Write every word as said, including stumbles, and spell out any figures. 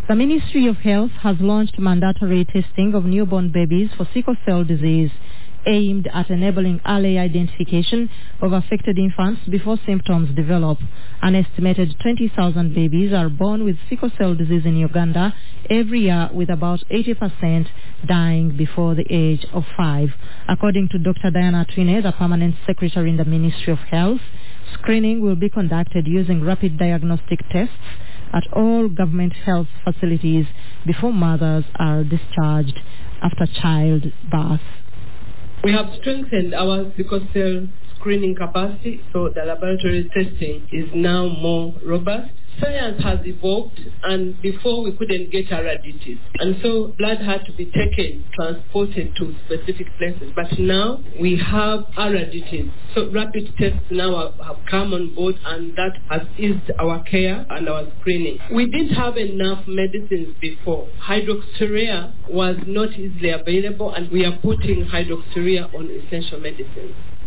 The Ministry of Health has launched mandatory testing of newborn babies for sickle cell disease, aimed at enabling early identification of affected infants before symptoms develop. An estimated twenty thousand babies are born with sickle cell disease in Uganda every year, with about eighty percent dying before the age of five. According to Doctor Diana Twine, the Permanent Secretary in the Ministry of Health, screening will be conducted using rapid diagnostic tests at all government health facilities before mothers are discharged after childbirth. We have strengthened our sickle cell screening capacity, so the laboratory testing is now more robust. Science has evolved, and before we couldn't get our additives, and so blood had to be taken, transported to specific places. But now we have our additives, so rapid tests now have come on board, and that has eased our care and our screening. We didn't have enough medicines before. Hydroxyurea was not easily available, and we are putting hydroxyurea on essential medicines.